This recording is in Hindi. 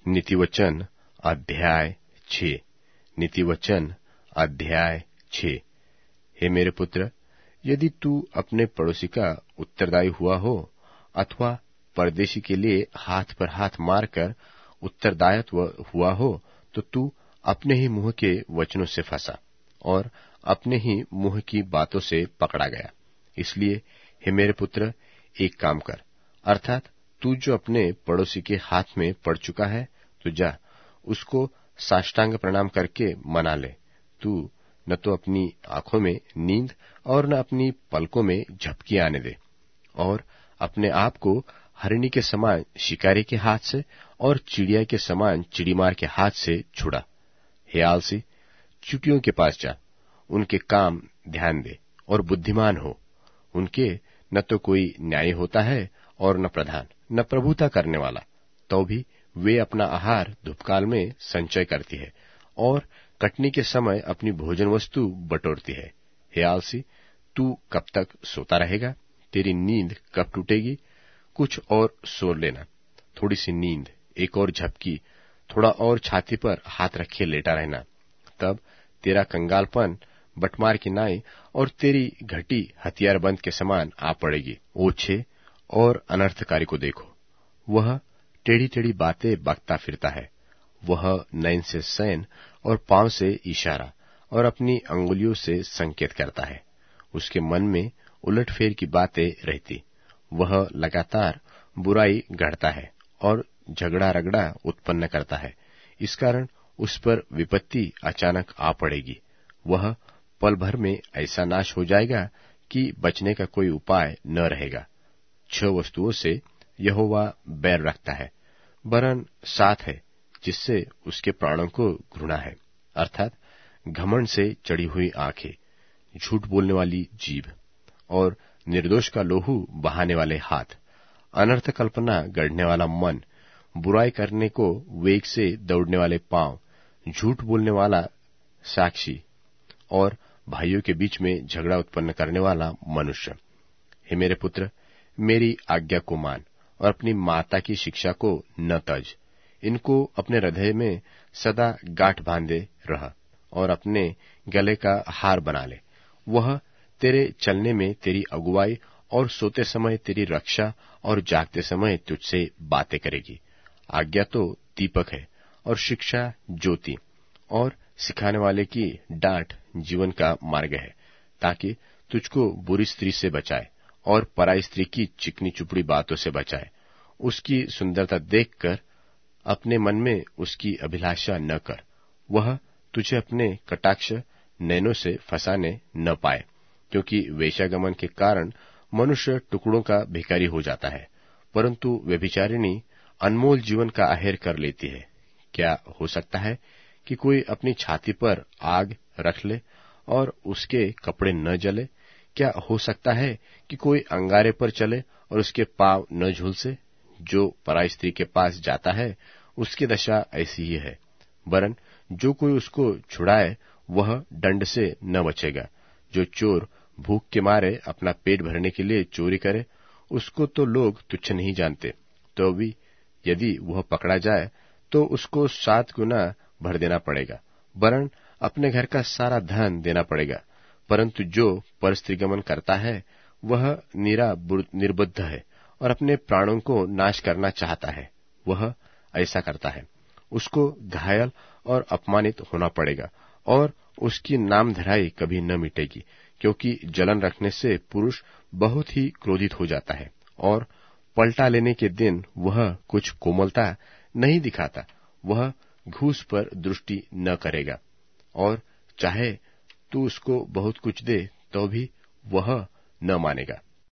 नीतिवचन अध्याय 6। नीतिवचन अध्याय 6। हे मेरे पुत्र, यदि तू अपने पड़ोसी का उत्तरदायी हुआ हो अथवा परदेशी के लिए हाथ पर हाथ मारकर उत्तरदायित्व हुआ हो, तो तू अपने ही मुंह के वचनों से फंसा और अपने ही मुंह की बातों से पकड़ा गया। इसलिए हे मेरे पुत्र, एक काम कर, अर्थात तू जो अपने पड़ोसी के हाथ में पड़ चुका है, तो जा उसको साष्टांग प्रणाम करके मना ले। तू न तो अपनी आंखों में नींद और न अपनी पलकों में झपकी आने दे, और अपने आप को हरिणी के समान शिकारी के हाथ से और चिड़िया के समान चिड़ीमार के हाथ से छुड़ा। हे आलसी, चुटियों के पास जा, उनके काम ध्यान दे और बुद्धिमान हो। उनके न तो कोई न्याय होता है और न प्रधान, न प्रभुता करने वाला, तो भी वे अपना आहार धूपकाल में संचय करती है और कटनी के समय अपनी भोजन वस्तु बटोरती है। हे आलसी, तू कब तक सोता रहेगा? तेरी नींद कब टूटेगी? कुछ और सो लेना, थोड़ी सी नींद, एक और झपकी, थोड़ा और छाती पर हाथ रखे लेटा रहना। तब तेरा कंगालपन बटमार की नाई और तेरी घटी हथियारबंद के समान आ पड़ेगी। ओछे और अनर्थकारी को देखो, वह टेढ़ी टेढ़ी बातें बकता फिरता है। वह नैन से सैन और पांव से इशारा और अपनी अंगुलियों से संकेत करता है। उसके मन में उलटफेर की बातें रहती। वह लगातार बुराई गढ़ता है और झगड़ा रगड़ा उत्पन्न करता है। इस कारण उस पर विपत्ति अचानक आ पड़ेगी। वह पल भर में ऐसा नाश हो जाएगा कि बचने का कोई उपाय न रहेगा। 6 वस्तुओं से यहोवा बैर रखता है, वरन 7 है जिससे उसके प्राणों को घृणा है, अर्थात घमंड से चढ़ी हुई आंखें, झूठ बोलने वाली जीभ और निर्दोष का लोहू बहाने वाले हाथ, अनर्थ कल्पना गढ़ने वाला मन, बुराई करने को वेग से दौड़ने वाले पांव, झूठ बोलने वाला साक्षी और भाइयों के बीच में झगड़ा उत्पन्न करने वाला मनुष्य। हे मेरे पुत्र, मेरी आज्ञा को मान और अपनी माता की शिक्षा को न तज। इनको अपने हृदय में सदा गांठ बांधे रह और अपने गले का हार बना ले। वह तेरे चलने में तेरी अगुवाई और सोते समय तेरी रक्षा और जागते समय तुझसे बातें करेगी। आज्ञा तो दीपक है और शिक्षा ज्योति, और सिखाने वाले की डांट जीवन का मार्ग है, ताकि तुझको बुरी स्त्री से बचाए और पराई स्त्री की चिकनी चुपड़ी बातों से बचाए। उसकी सुंदरता देखकर अपने मन में उसकी अभिलाषा न कर। वह तुझे अपने कटाक्ष नैनों से फंसाने न पाए, क्योंकि वेश्यागमन के कारण मनुष्य टुकड़ों का भिखारी हो जाता है, परंतु व्यभिचारिणी अनमोल जीवन का आहेर कर लेती है। क्या हो सकता है कि कोई अपनी छाती पर आग रख ले और उसके कपड़े न जले? क्या हो सकता है कि कोई अंगारे पर चले और उसके पांव न झुलसे? जो पराई स्त्री के पास जाता है उसकी दशा ऐसी ही है, वरन जो कोई उसको छुड़ाए वह दंड से न बचेगा। जो चोर भूख के मारे अपना पेट भरने के लिए चोरी करे, उसको तो लोग तुच्छ नहीं जानते, तो भी यदि वह पकड़ा जाए तो उसको 7 गुना भर देना पड़ेगा, वरन अपने घर का सारा धन देना पड़ेगा। परंतु जो परस्त्रीगमन करता है वह निर्बुद्ध है और अपने प्राणों को नाश करना चाहता है। वह ऐसा करता है, उसको घायल और अपमानित होना पड़ेगा और उसकी नामधराई कभी न मिटेगी, क्योंकि जलन रखने से पुरुष बहुत ही क्रोधित हो जाता है और पलटा लेने के दिन वह कुछ कोमलता नहीं दिखाता। वह घूस पर दृष्टि न करेगा, और चाहे तू उसको बहुत कुछ दे तो भी वह न मानेगा।